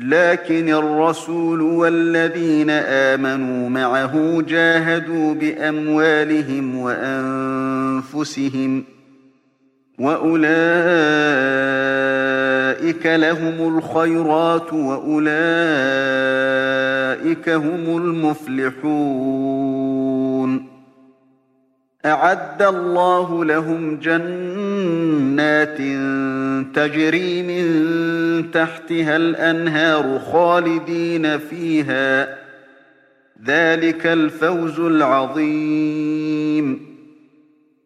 لكن الرسول والذين آمنوا معه جاهدوا بأموالهم وأنفسهم، وأولئك لهم الخيرات وأولئك هم المفلحون. أعد الله لهم جنات تجري من تحتها الأنهار خالدين فيها، ذلك الفوز العظيم.